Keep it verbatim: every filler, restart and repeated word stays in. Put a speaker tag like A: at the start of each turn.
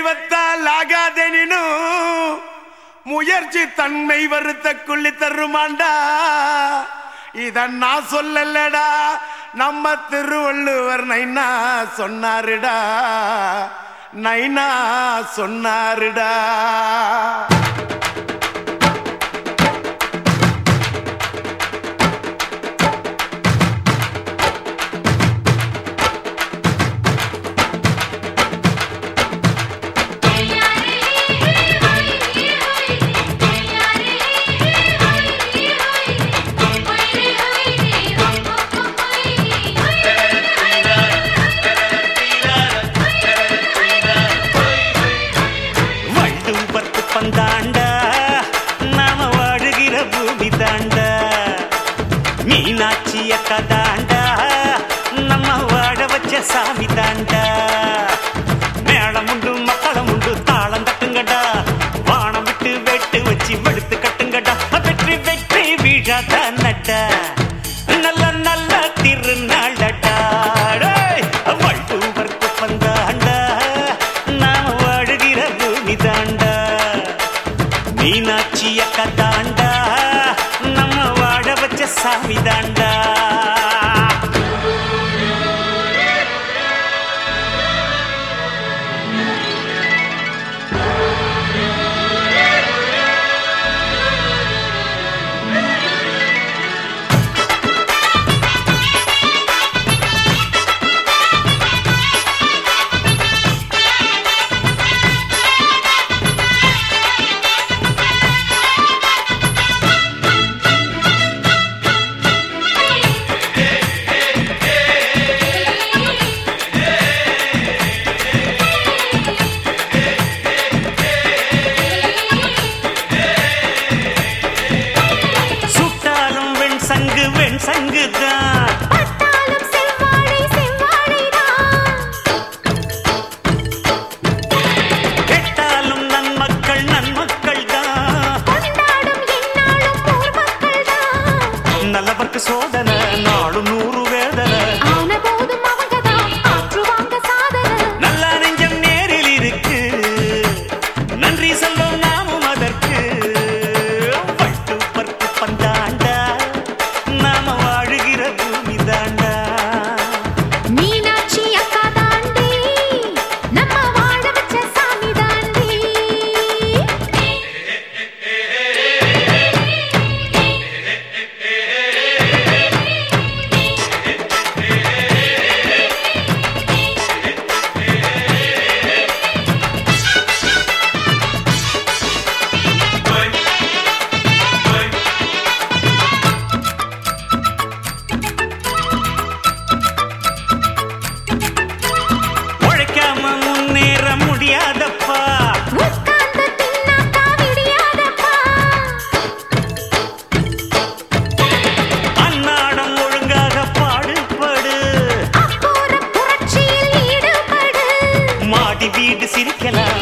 A: தெய்வத்தால் ஆகாதெனினும் முயற்சி தன்மை வருத்த குள்ளி தருமாண்டா. இத நான் சொல்லலடா, நம்ம திருவள்ளுவர் நைனா சொன்னாருடா, நைனா சொன்னாருடா.
B: மீனாட்சிய கதாண்டா நம்ம வாழ வச்ச சாமி தாண்டா. மேளம் உண்டு மக்களம் உண்டு தாளம் தட்டுங்கடா, வானம் விட்டு வெட்டு வச்சு வெடுத்து கட்டுங்கடா. வெற்றி வெற்றி வீழாத நட்டா, நல்ல நல்ல திருநாளடா. வள்ளுவர்க்கு பந்தாண்டா நாம வாழுகிற பூமி தாண்டா. மீனாட்சிய கதாண்டா நம்ம வாழ வச்ச சாமி தாண்டா. சங்கு வெண் சங்குதான்
C: பட்டாலும் செவ்வாழை செவ்வாழைதான்,
B: கெட்டாலும் நன்மக்கள் நன்மக்கள் தான்,
C: கொண்டாடும் எந்நாளும் ஊர் மக்கள் தான்.
B: நல்லவர்க்கு சோதனை நாளும் நூறு வேதனை,
C: ஆன போதும் அவங்கதான் ஆற்றுவாங்க சாதனை.
B: நல்ல நெஞ்சம் நேரில் இருக்கு, நன்றி சொல்லும் நாமும் அதற்கு. வள்ளுவர்க்கு பந்தாண்டா நாம வாழுகிற பூமி தாண்டா.
C: மீனாட்சி அக்கா தாண்டி நம்ம வாழ வச்ச சாமி தாண்டி.
B: உழைக்காம முன்னேற முடியாதப்பா,
C: உட்கார்ந்து தின்னாக்கா விடியாதப்பா.
B: அன்னாடம் ஒழுங்காக பாடுபடு,
C: அப்போற புரட்சியில் ஈடுபடு.
B: மாடி வீடு சிரிக்கலாம்